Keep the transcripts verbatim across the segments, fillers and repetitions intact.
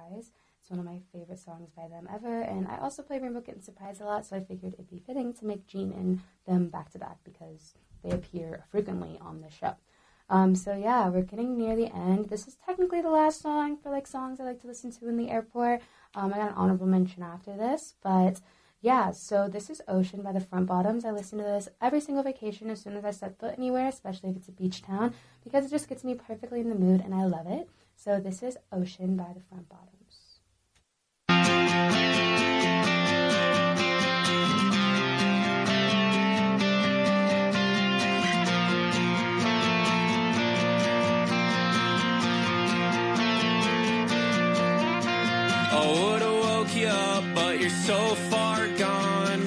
Surprise. It's one of my favorite songs by them ever, and I also play Rainbow Kitten Surprise a lot, so I figured it'd be fitting to make Jean and them back-to-back because they appear frequently on the show. Um, so yeah, we're getting near the end. This is technically the last song for like songs I like to listen to in the airport. Um, I got an honorable mention after this, but yeah, so this is Ocean by the Front Bottoms. I listen to this every single vacation as soon as I set foot anywhere, especially if it's a beach town, because it just gets me perfectly in the mood and I love it. So this is Ocean by the Front Bottoms. I would've woke you up, but you're so far gone.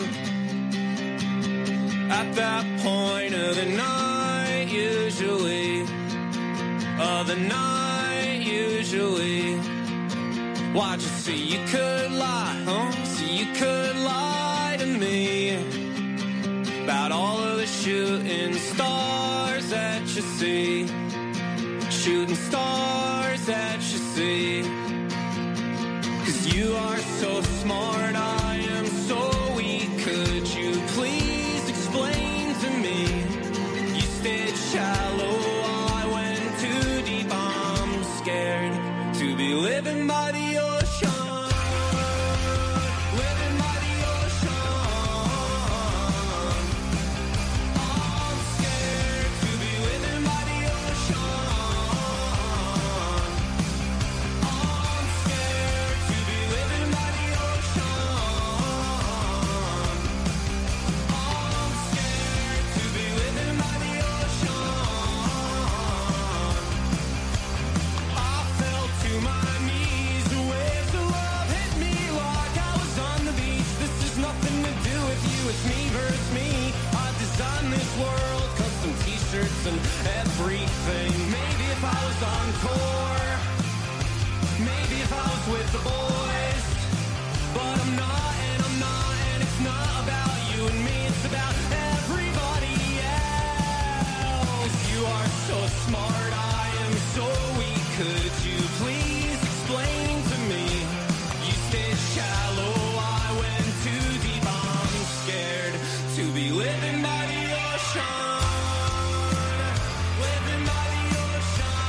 At that point of the night, usually, of the night, usually. Why'd you see you could lie, huh? See you could lie to me about all of the shooting stars that you see, shooting stars that you see. Cause you are so smart, I am so weak. Could you please explain to me? You stayed shallow, I went too deep. I'm scared to be living by the ocean. Living by the ocean. I'm scared to be living by the ocean. I'm scared to be living by the ocean. I'm scared to be living by the ocean. I fell to my knees, the waves of love hit me like I was on the beach. This is nothing to do with you, it's me versus me. I designed this world, custom t-shirts and everything. Maybe if I was on tour, maybe if I was with the boys, but I'm not, and I'm not, and it's not about you and me, it's about everybody else. You are so smart, I am so weak. Could you please explain to me? You stayed shallow, I went too deep. I'm scared to be living by the ocean. Living by the ocean.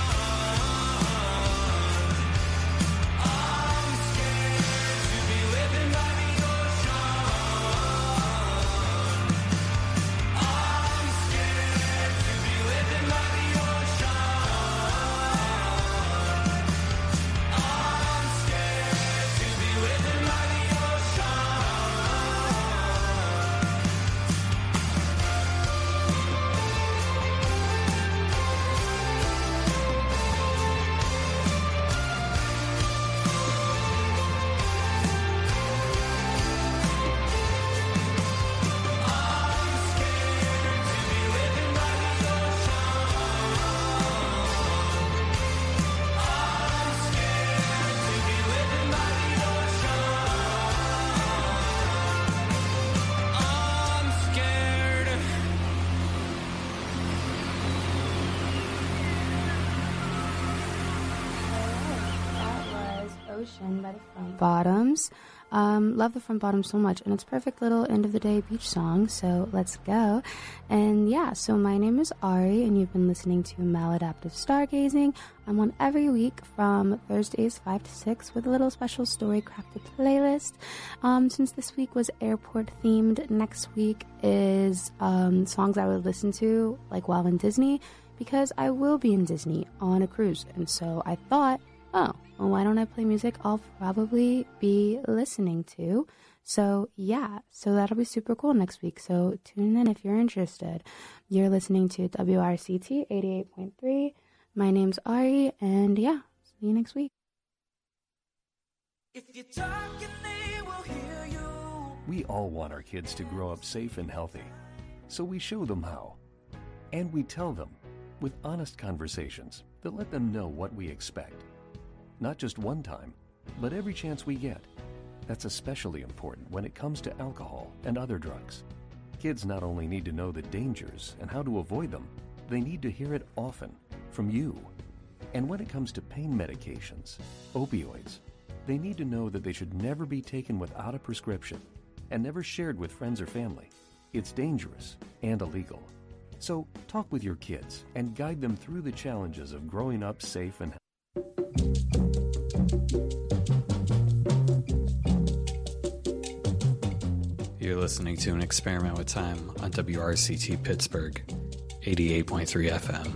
I'm scared to be living by the ocean. I'm scared to be living by the ocean. I'm scared to be living by the ocean. I'm scared. That was Ocean by the Front Bottoms. Um, love the Front Bottoms so much, and it's a perfect little end of the day beach song, so let's go. And yeah, so my name is Ari, and you've been listening to Maladaptive Stargazing. I'm on every week from Thursdays five to six with a little special story crafted playlist. Um, since this week was airport themed, next week is um, songs I would listen to like while in Disney, because I will be in Disney on a cruise, and so I thought, oh, well, why don't I play music I'll probably be listening to? So yeah, so that'll be super cool next week. So tune in if you're interested. You're listening to W R C T eighty-eight point three. My name's Ari, and yeah, see you next week. If you talk and they will hear you. We all want our kids to grow up safe and healthy, so we show them how. And we tell them with honest conversations that let them know what we expect. Not just one time, but every chance we get. That's especially important when it comes to alcohol and other drugs. Kids not only need to know the dangers and how to avoid them, they need to hear it often from you. And when it comes to pain medications, opioids, They need to know that they should never be taken without a prescription and never shared with friends or family. It's dangerous and illegal. So talk with your kids and guide them through the challenges of growing up safe and You're listening to An Experiment with Time on W R C T Pittsburgh, eighty-eight point three F M.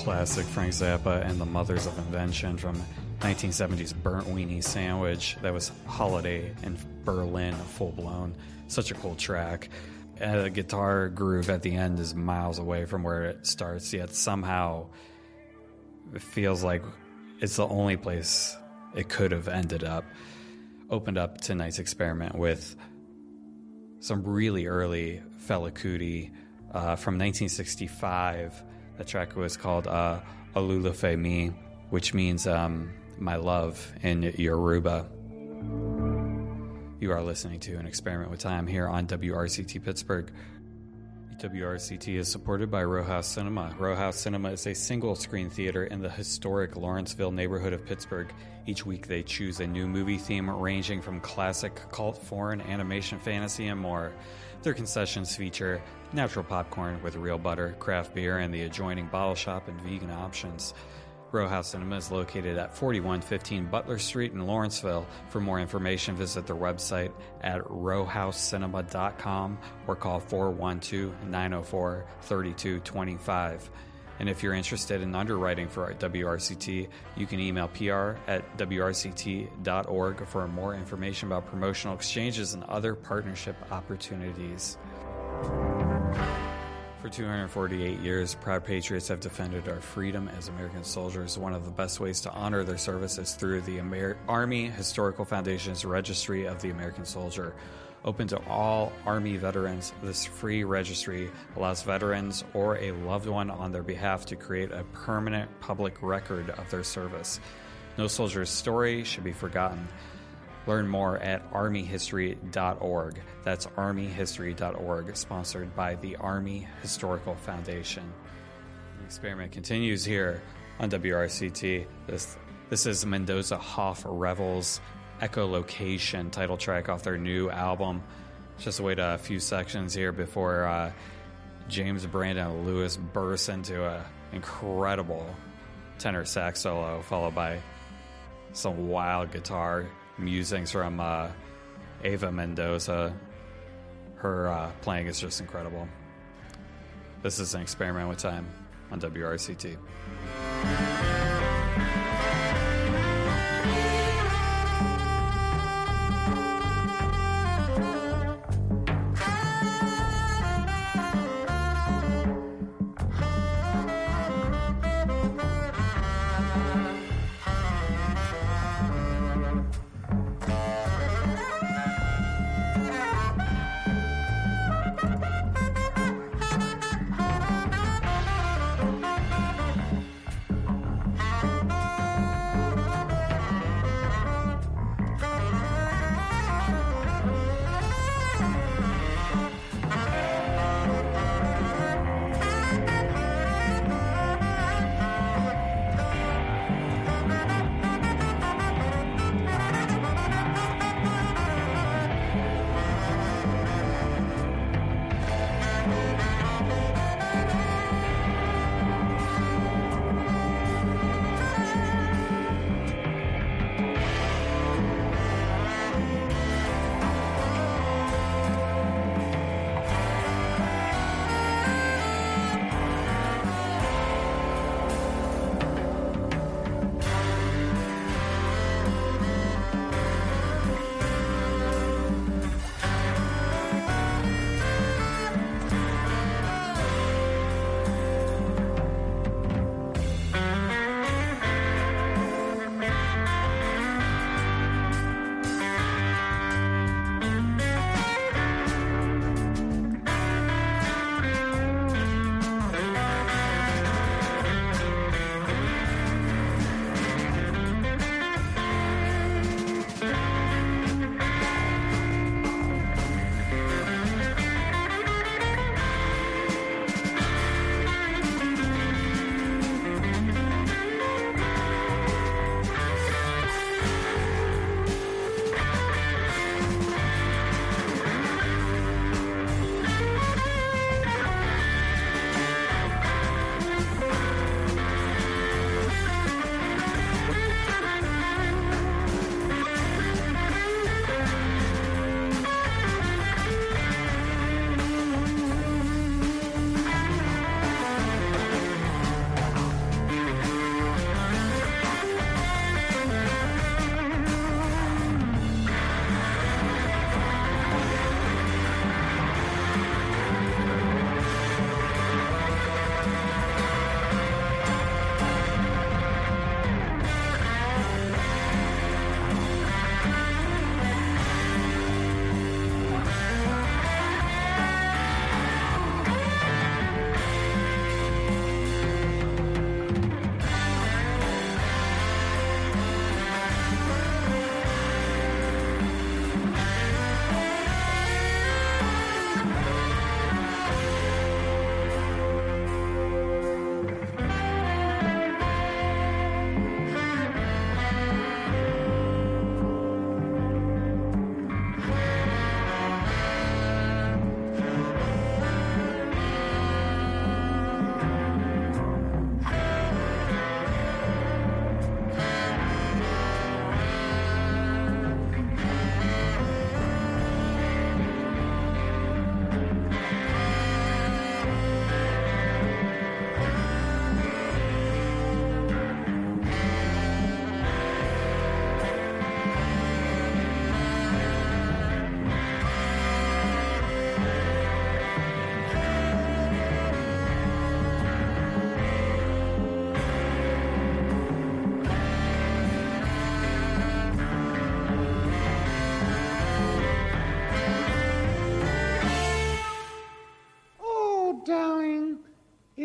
classic Frank Zappa and the Mothers of Invention from nineteen seventies Burnt Weenie Sandwich. That was Holiday in Berlin, full blown. Such a cool track. And the guitar groove at the end is miles away from where it starts, yet somehow it feels like it's the only place it could have ended up. Opened up tonight's experiment with some really early Fela Kuti uh, from nineteen sixty-five. The track was called uh, Olulufe Mi, which means um, my love in Yoruba. You are listening to An Experiment with Time here on W R C T Pittsburgh. W R C T is supported by Row House Cinema. Row House Cinema is a single-screen theater in the historic Lawrenceville neighborhood of Pittsburgh. Each week they choose a new movie theme ranging from classic, cult, foreign, animation, fantasy, and more. Their concessions feature natural popcorn with real butter, craft beer, and the adjoining bottle shop and vegan options. Row House Cinema is located at forty-one fifteen Butler Street in Lawrenceville. For more information, visit their website at row house cinema dot com or call four one two, nine oh four, three two two five. And if you're interested in underwriting for W R C T, you can email P R at W R C T dot org for more information about promotional exchanges and other partnership opportunities. For two hundred forty-eight years, proud patriots have defended our freedom as American soldiers. One of the best ways to honor their service is through the Amer- Army Historical Foundation's Registry of the American Soldier. Open to all Army veterans, this free registry allows veterans or a loved one on their behalf to create a permanent public record of their service. No soldier's story should be forgotten. Learn more at army history dot org. That's army history dot org, sponsored by the Army Historical Foundation. The experiment continues here on W R C T. This, this is Mendoza Hoff Revels Echolocation, title track off their new album. Just wait a few sections here before uh, James Brandon Lewis bursts into an incredible tenor sax solo, followed by some wild guitar musings from uh, Ava Mendoza. Her uh, playing is just incredible. This is An Experiment with Time on W R C T.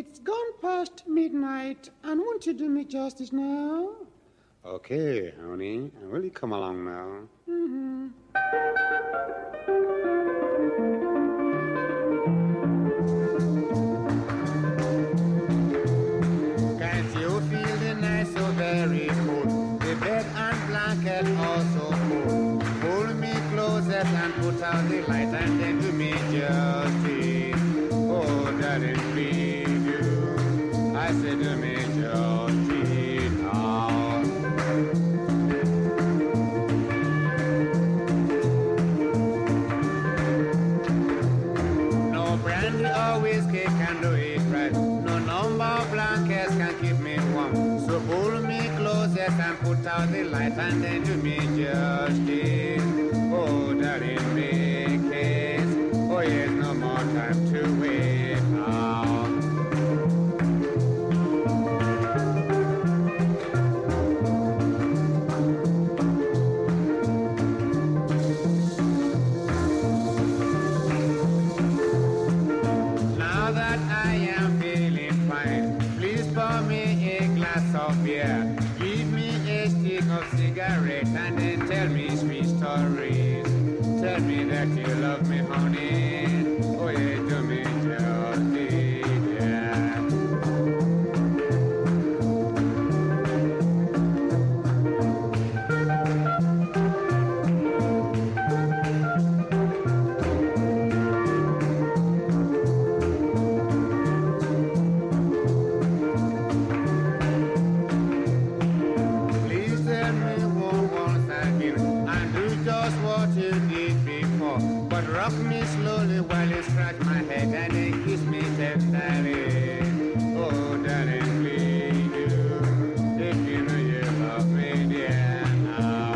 It's gone past midnight, and won't you do me justice now? Okay, honey. Will you come along now? Mm-hmm. Can't you feel the night so very cold? The bed and blanket also cold. Hold me closer and put out the light and then do me justice. Oh, darling, please do. I said do me justice now. No brandy or whiskey can do it right. No number of blankets can keep me warm. So hold me closest and put out the light and then do me justice. Oh, darling, make haste. Oh, yes, no more time to wait now. Now that I am feeling fine, please pour me a glass of beer. Give me a stick of cigarette and then tell me sweet stories. Tell me that you love me, honey. Oh, yeah, do me justice, yeah. Please tell me one once again and do just what you did before. But rock me slowly while you scratch my head and then kiss me tenderly. Oh, darling, please do. If you know you love me, dear, now.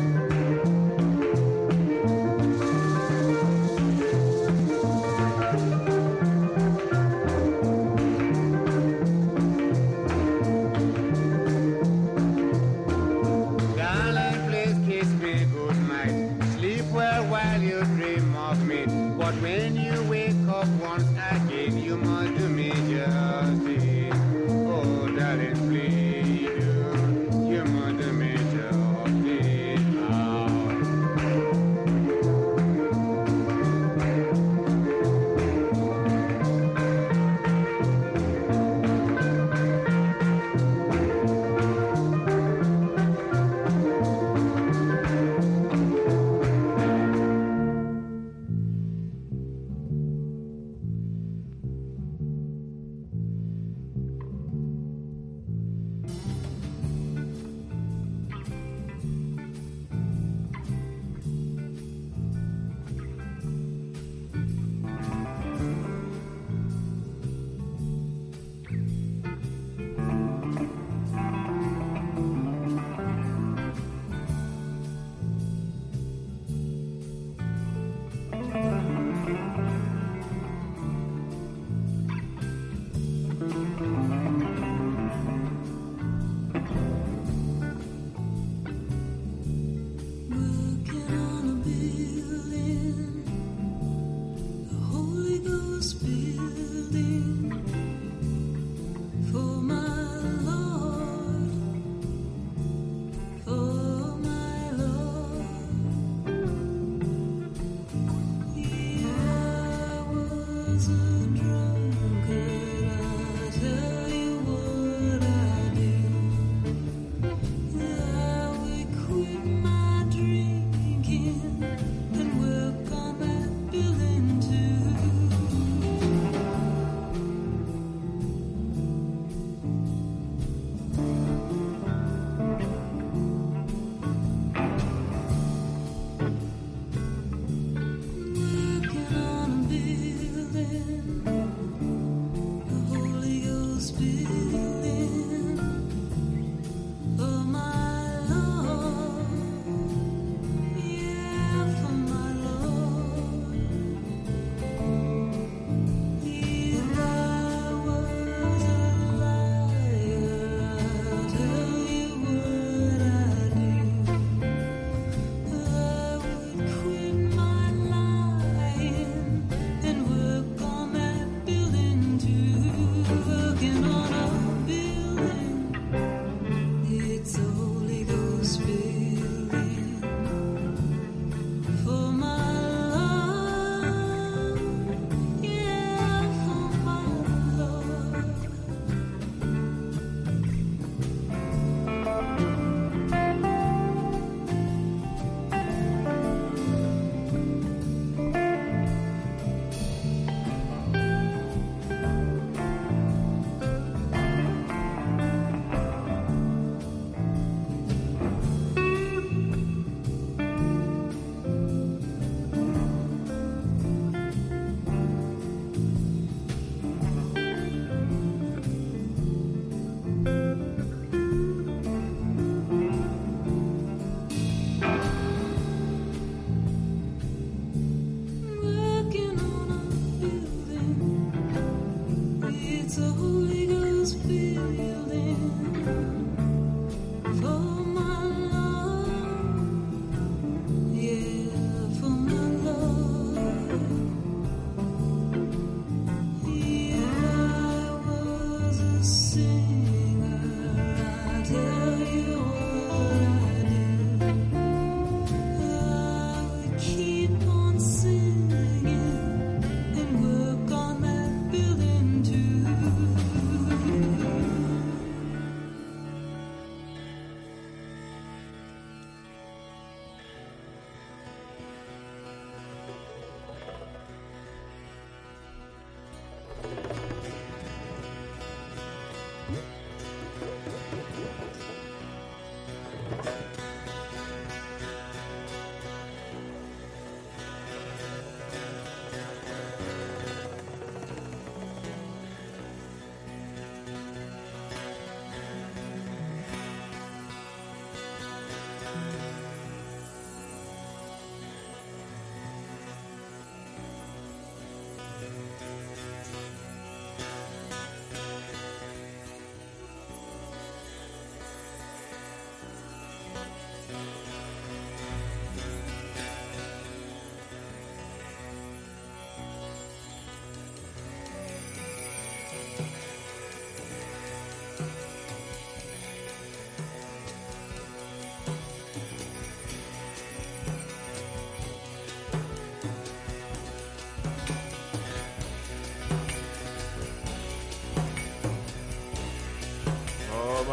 Darling, please kiss me good night. Sleep well while you dream of me. But when you wake up once again, you must do me justice. Oh, darling, please do. You must do me justice now.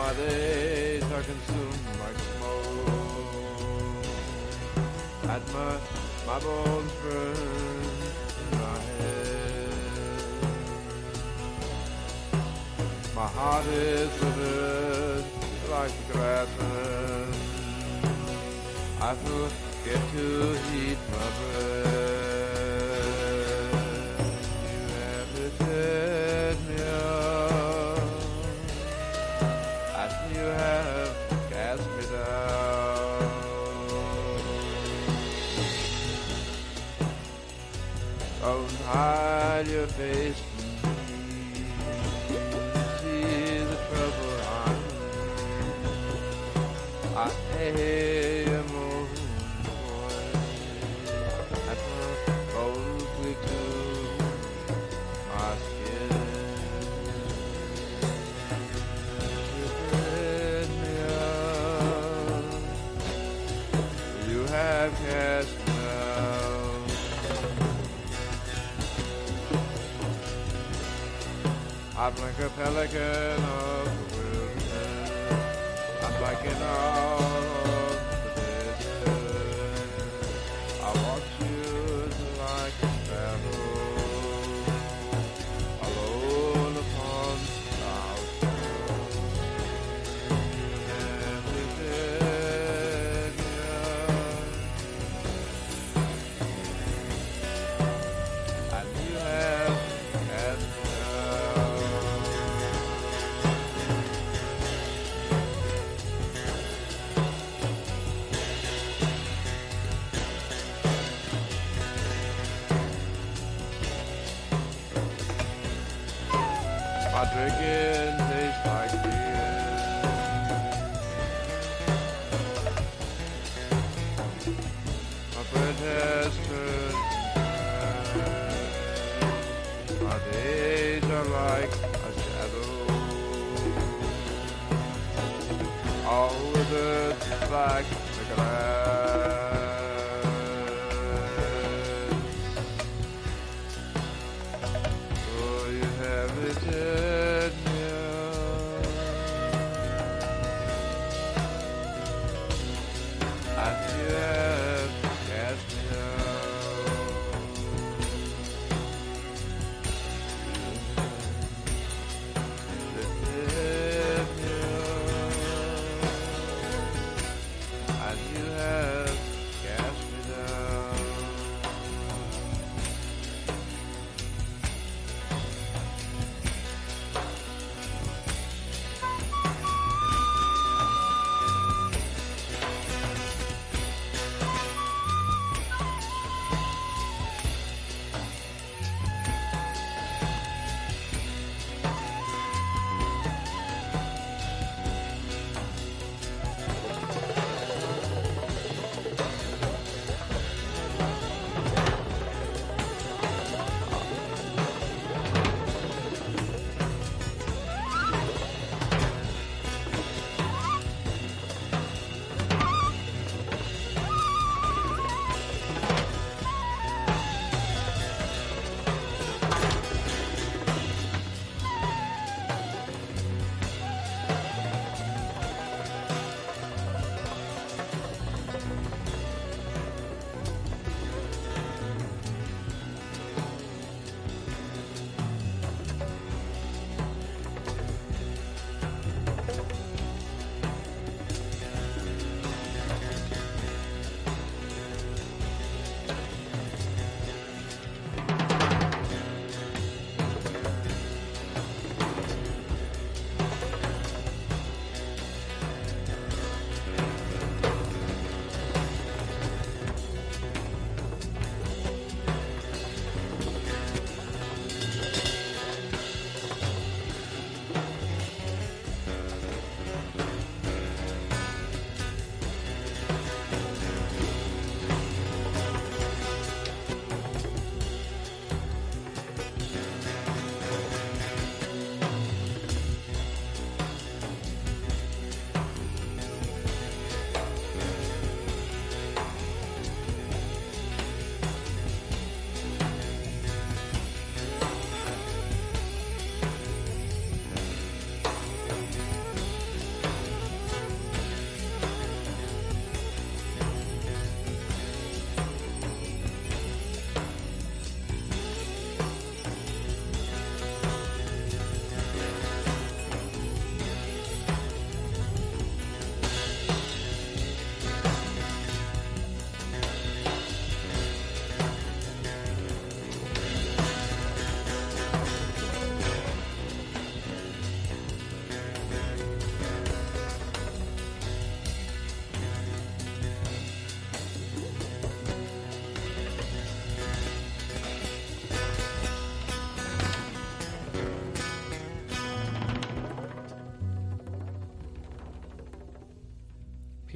my days are consumed like smoke, and my, my bones burn in my head. My heart is withered like the grassland. I forget to heat my breath. You have lifted me up, and you have cast me down. Don't hide your face from me. See the trouble I'm in. I hear your moaning voice, and my bones cling to my skin. You lifted me up, you have cast me down. I'm like a pelican of the wilderness. I'm like an owl of the desert. I watch you like a sparrow, alone upon the outskirts. And lifted me up, and you have cast me down. My drinking tastes like beer. My bread has turned to ash. My days are like a shadow, all withered like the grass. Oh, you have lifted me up, and you have cast me down. You lifted me up, and you have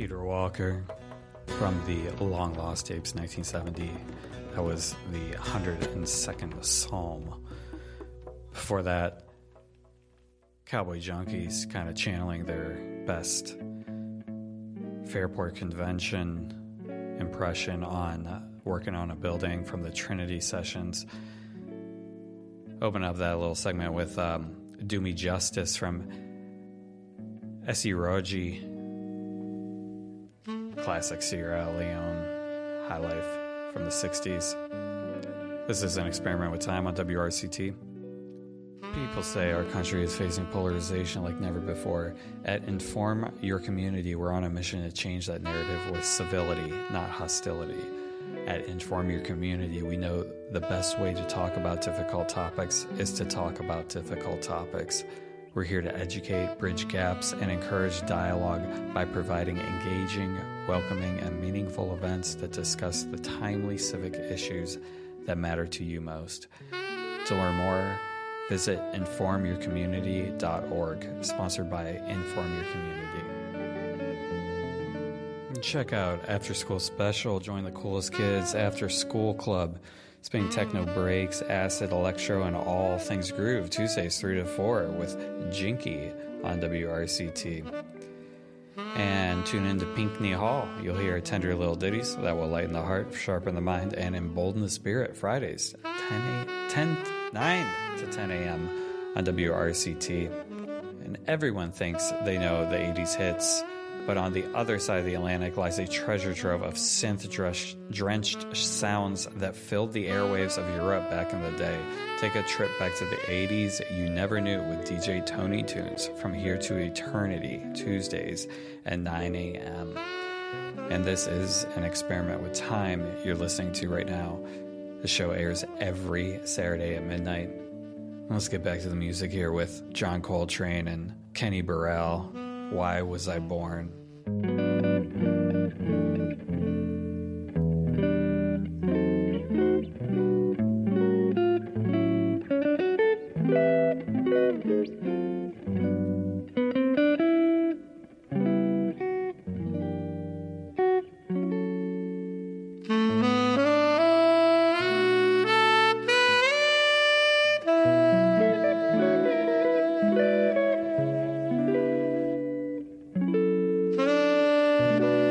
Peter Walker from the Long Lost Tapes, nineteen seventy. That was the one hundred second Psalm. Before that, Cowboy Junkies kind of channeling their best Fairport Convention impression on uh, working on a building from the Trinity Sessions. Open up that little segment with um, Do Me Justice from Essie Rogi, classic Sierra Leone high life from the sixties. This is An Experiment with Time on W R C T. People say our country is facing polarization like never before. At Inform Your Community, we're on a mission to change that narrative with civility, not hostility. At Inform Your Community, we know the best way to talk about difficult topics is to talk about difficult topics. We're here to educate, bridge gaps, and encourage dialogue by providing engaging, welcoming, and meaningful events that discuss the timely civic issues that matter to you most. To learn more, visit inform your community dot org, sponsored by Inform Your Community. Check out After School Special, join the coolest kids after school club. Spinning techno breaks, acid, electro, and all things groove. Tuesdays three to four with Jinky on W R C T. And tune into Pinkney Hall. You'll hear tender little ditties that will lighten the heart, sharpen the mind, and embolden the spirit. Fridays, ten, nine to ten a.m. on W R C T. And everyone thinks they know the eighties hits, but on the other side of the Atlantic lies a treasure trove of synth-drenched sounds that filled the airwaves of Europe back in the day. Take a trip back to the eighties you never knew with D J Tony Tunes from Here to Eternity, Tuesdays at nine a.m. And this is An Experiment with Time you're listening to right now. The show airs every Saturday at midnight. Let's get back to the music here with John Coltrane and Kenny Burrell. Why Was I Born? Thank you.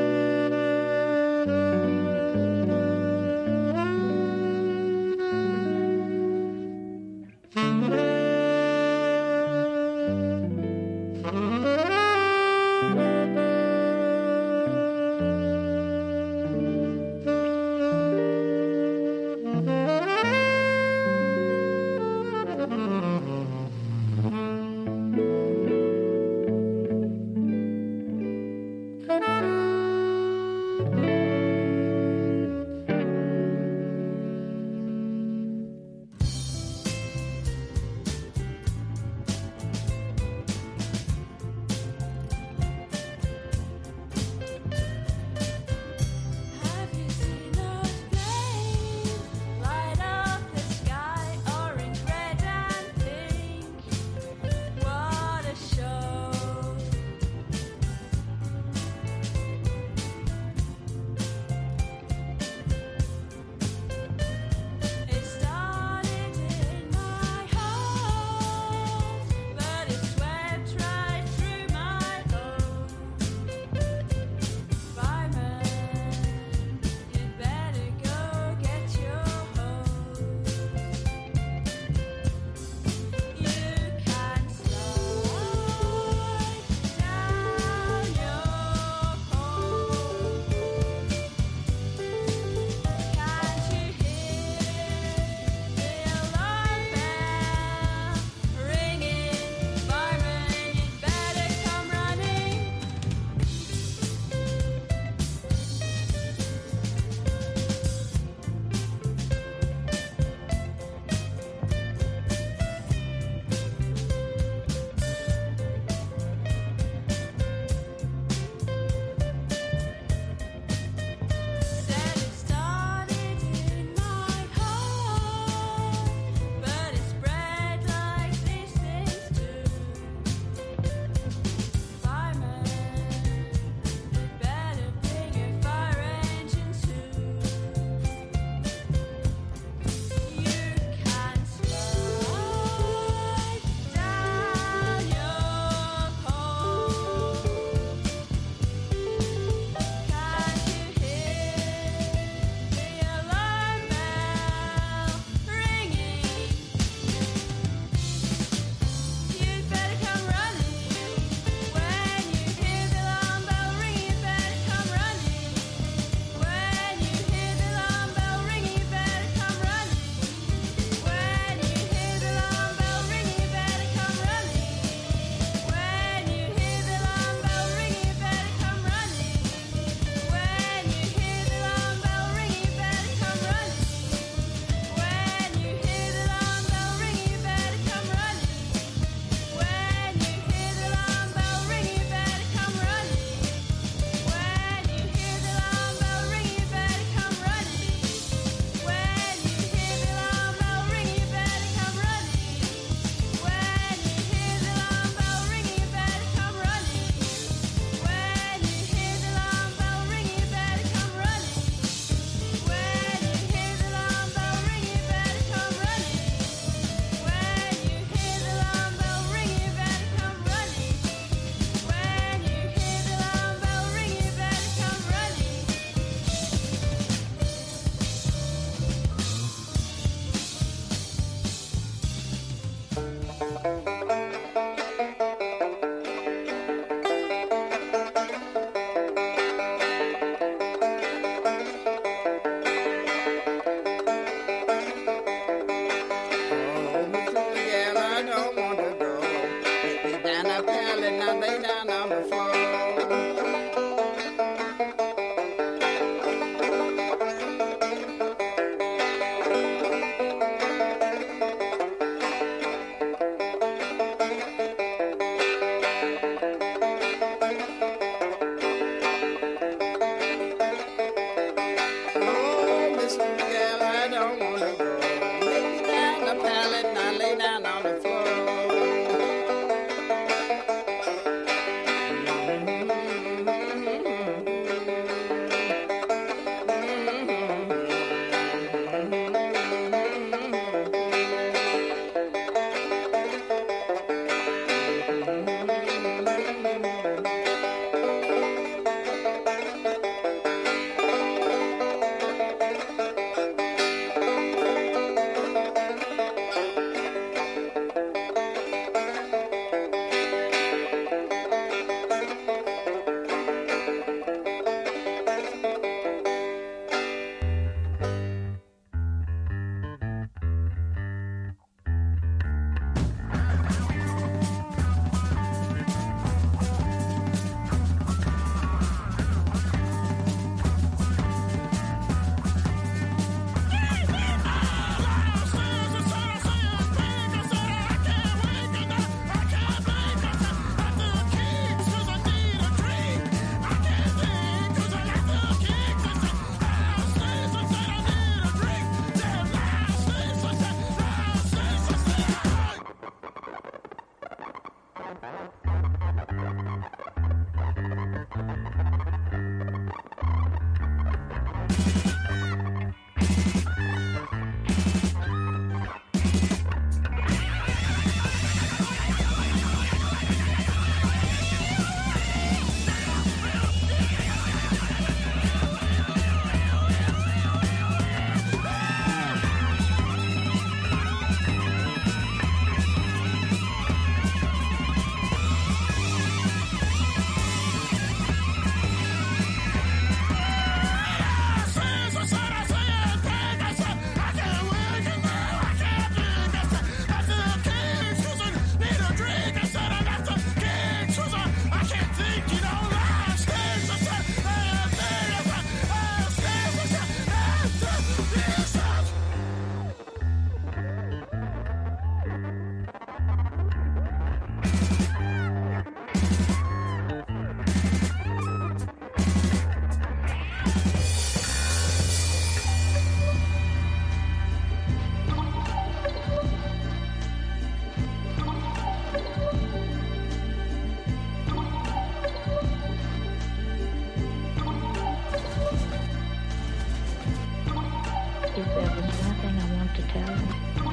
If there was one thing I want to tell him,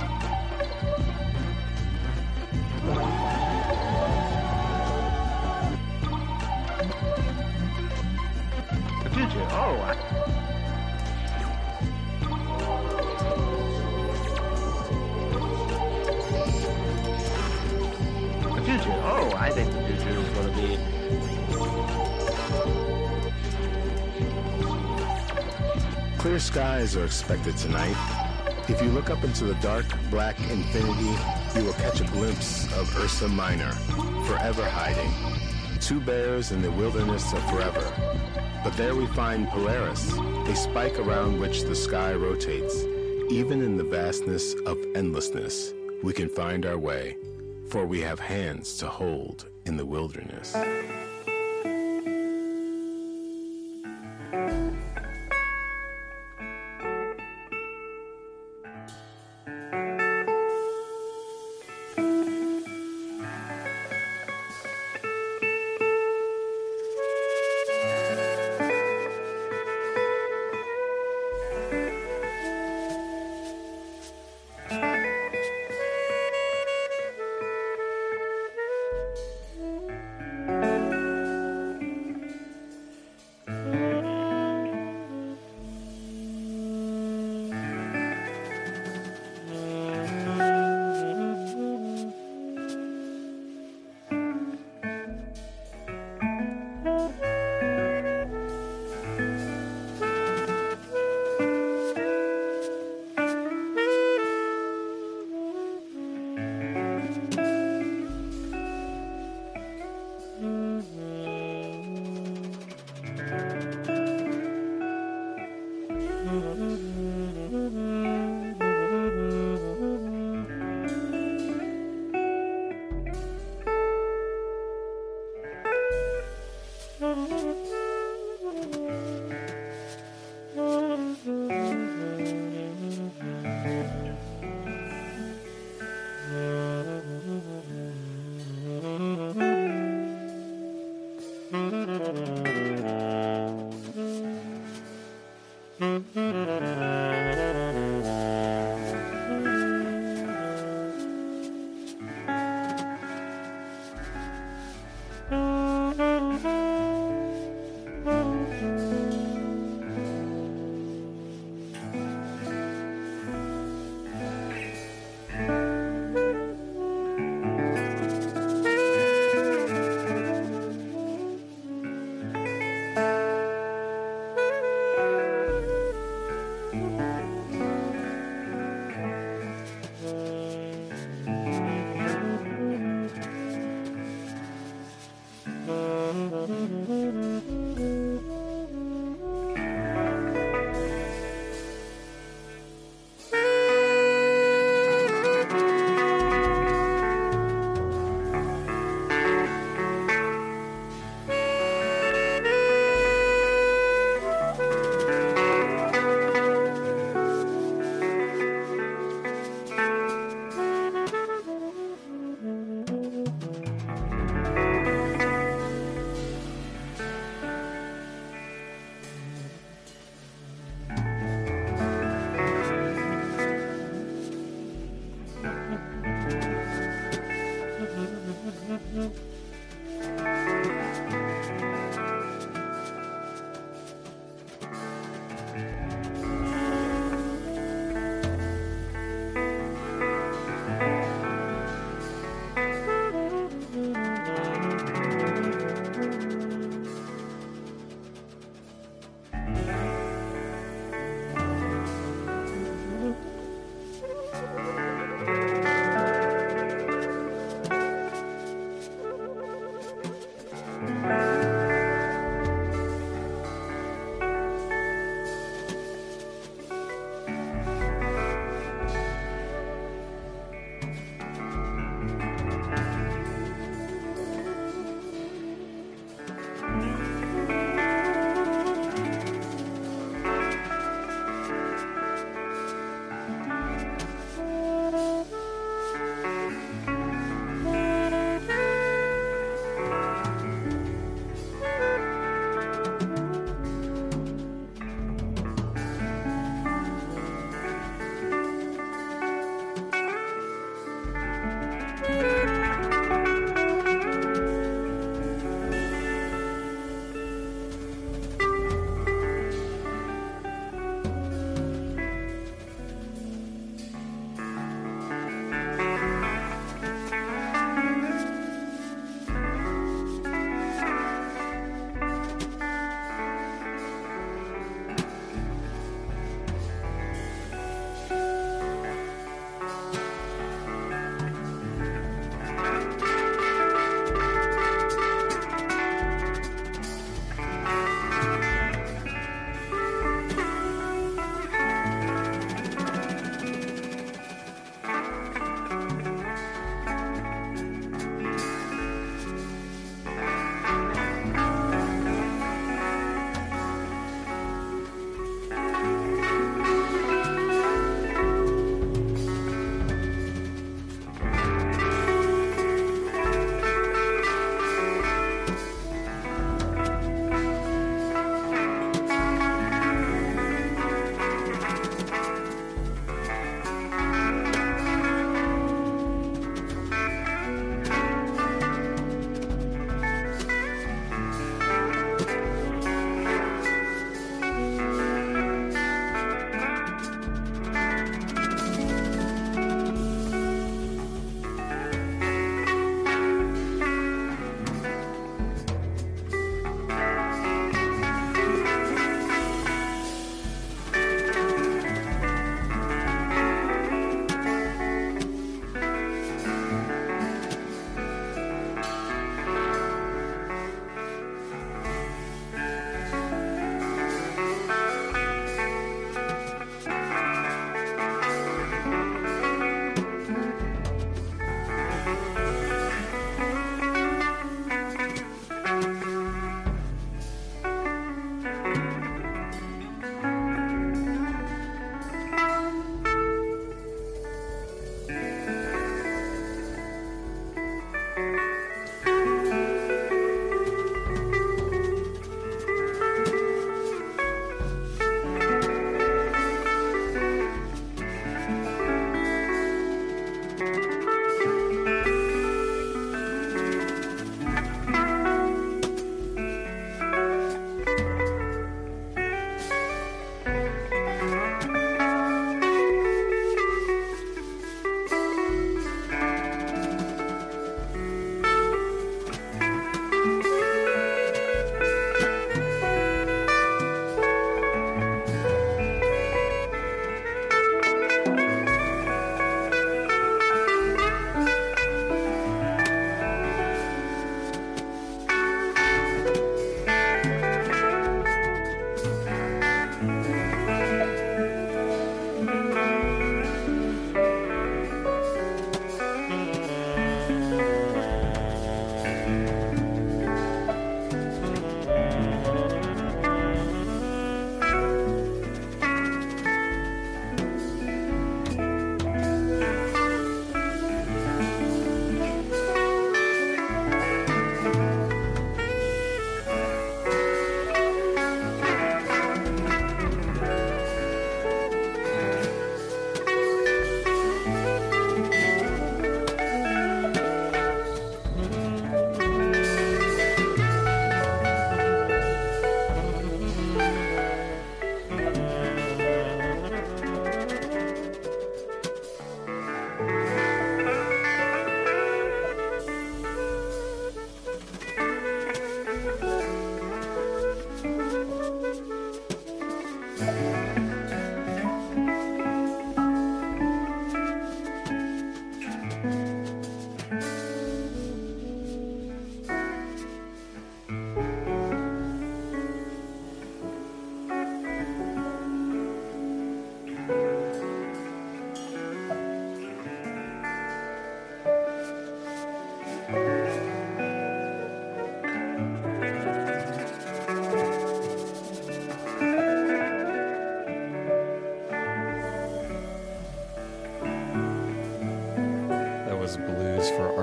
The future, oh, I... The future, oh, I think the future is going to be... Clear skies are expected tonight. If you look up into the dark, black infinity, you will catch a glimpse of Ursa Minor, forever hiding. Two bears in the wilderness of forever. But there we find Polaris, a spike around which the sky rotates. Even in the vastness of endlessness, we can find our way, for we have hands to hold in the wilderness.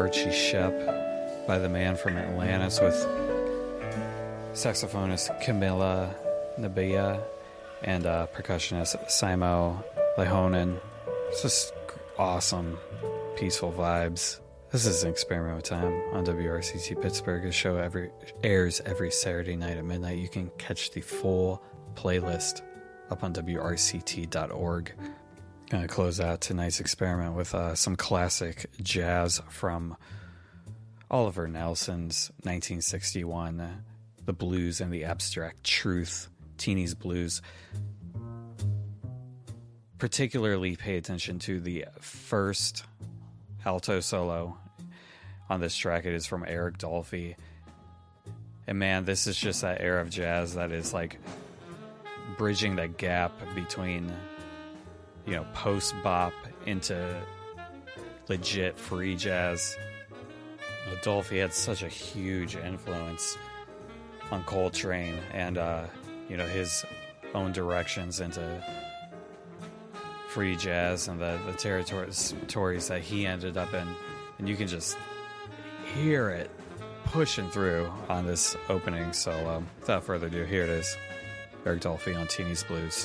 Archie Shepp by the man from Atlantis with saxophonist Camilla Nabia and uh, percussionist Simo Lehonen. It's just awesome, peaceful vibes. This is an Experiment with Time on W R C T Pittsburgh. The show every airs every Saturday night at midnight. You can catch the full playlist up on W R C T dot org. Going to close out tonight's experiment with uh, some classic jazz from Oliver Nelson's nineteen sixty-one, The Blues and the Abstract Truth, Teeny's Blues. Particularly pay attention to the first alto solo on this track. It is from Eric Dolphy. And man, this is just that era of jazz that is like bridging that gap between, you know, post-bop into legit free jazz. Dolphy had such a huge influence on Coltrane and, uh, you know, his own directions into free jazz and the, the territories that he ended up in. And you can just hear it pushing through on this opening. So um, without further ado, here it is. Eric Dolphy on Teeny's Blues.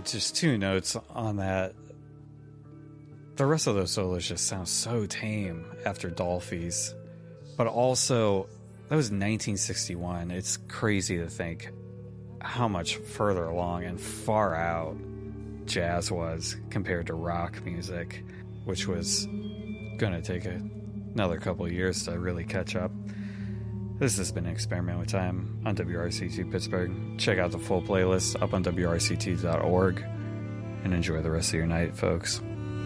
just two notes on that. The rest of those solos just sound so tame after Dolphy's. But also, that was nineteen sixty-one. It's crazy to think how much further along and far out jazz was compared to rock music, which was going to take a, another couple of years to really catch up. This has been Experiment with Time on W R C T Pittsburgh. Check out the full playlist up on W R C T dot org and enjoy the rest of your night, folks.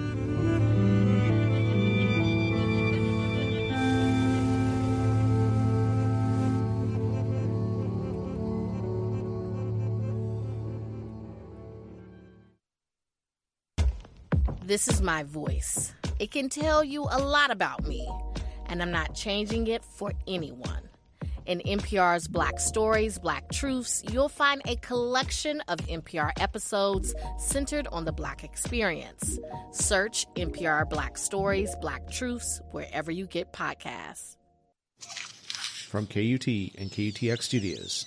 This is my voice. It can tell you a lot about me, and I'm not changing it for anyone. In N P R's Black Stories, Black Truths, you'll find a collection of N P R episodes centered on the Black experience. Search N P R Black Stories, Black Truths wherever you get podcasts. From K U T and K U T X Studios.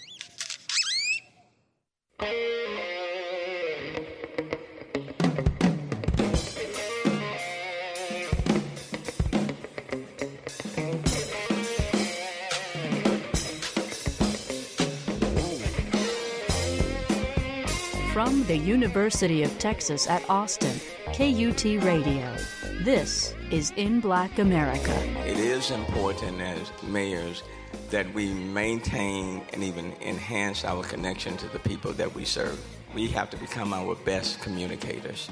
From the University of Texas at Austin, K U T Radio. This is In Black America. It is important as mayors that we maintain and even enhance our connection to the people that we serve. We have to become our best communicators.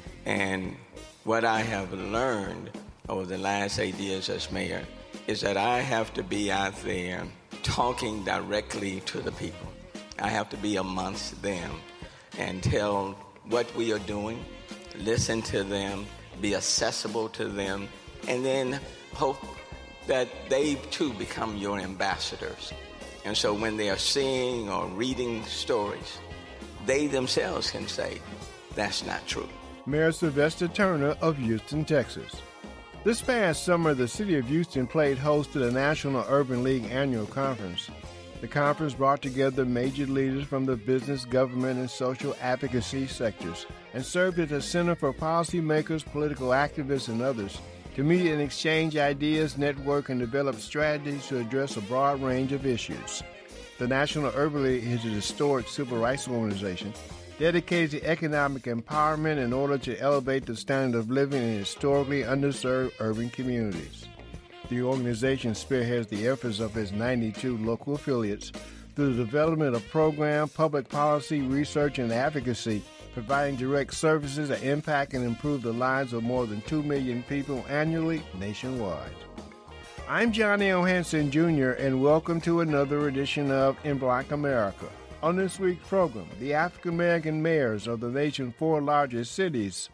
And what I have learned over the last eight years as mayor is that I have to be out there talking directly to the people. I have to be amongst them and tell what we are doing, listen to them, be accessible to them, and then hope that they too become your ambassadors. And so when they are seeing or reading stories, they themselves can say, that's not true. Mayor Sylvester Turner of Houston, Texas. This past summer, the city of Houston played host to the National Urban League Annual Conference. The conference brought together major leaders from the business, government, and social advocacy sectors and served as a center for policymakers, political activists, and others to meet and exchange ideas, network, and develop strategies to address a broad range of issues. The National Urban League is a historic civil rights organization dedicated to economic empowerment in order to elevate the standard of living in historically underserved urban communities. The organization spearheads the efforts of its ninety-two local affiliates through the development of program, public policy, research, and advocacy, providing direct services that impact and improve the lives of more than two million people annually nationwide. I'm Johnny O. Hanson, Junior, and welcome to another edition of In Black America. On this week's program, the African-American mayors of the nation's four largest cities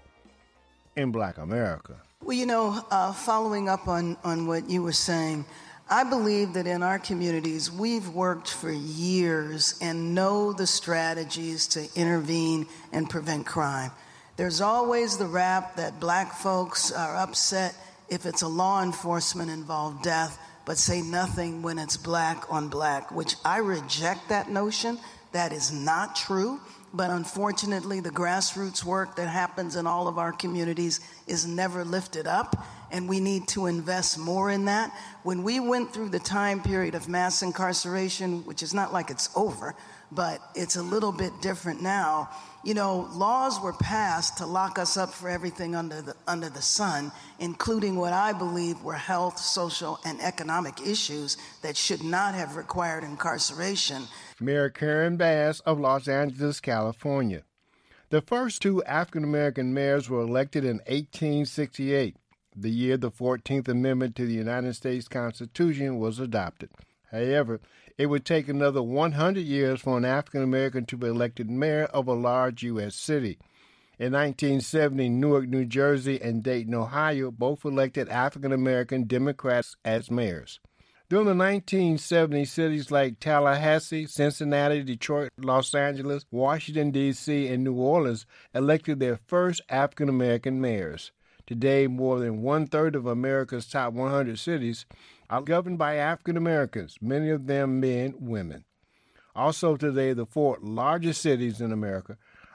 in Black America. Well, you know, uh, following up on, on what you were saying, I believe that in our communities, we've worked for years and know the strategies to intervene and prevent crime. There's always the rap that black folks are upset if it's a law enforcement involved death, but say nothing when it's black on black, which I reject that notion. That is not true. But unfortunately, the grassroots work that happens in all of our communities is never lifted up, and we need to invest more in that. When we went through the time period of mass incarceration, which is not like it's over, but it's a little bit different now, you know, laws were passed to lock us up for everything under the, under the sun, including what I believe were health, social, and economic issues that should not have required incarceration. Mayor Karen Bass of Los Angeles, California. The first two African-American mayors were elected in eighteen sixty-eight, the year the fourteenth Amendment to the United States Constitution was adopted. However, it would take another one hundred years for an African-American to be elected mayor of a large U S city. In nineteen seventy, Newark, New Jersey, and Dayton, Ohio both elected African-American Democrats as mayors. During the nineteen seventies, cities like Tallahassee, Cincinnati, Detroit, Los Angeles, Washington, D C, and New Orleans elected their first African-American mayors. Today, more than one-third of America's top one hundred cities are governed by African-Americans, many of them men, women. Also today, the four largest cities in America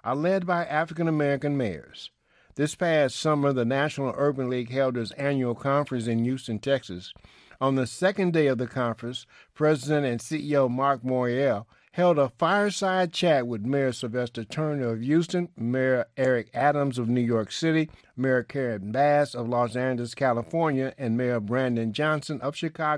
are led by African American mayors. This past summer, the National Urban League held its annual conference in Houston, Texas. On the second day of the conference, President and C E O Mark Morial held a fireside chat with Mayor Sylvester Turner of Houston, Mayor Eric Adams of New York City, Mayor Karen Bass of Los Angeles, California, and Mayor Brandon Johnson of Chicago.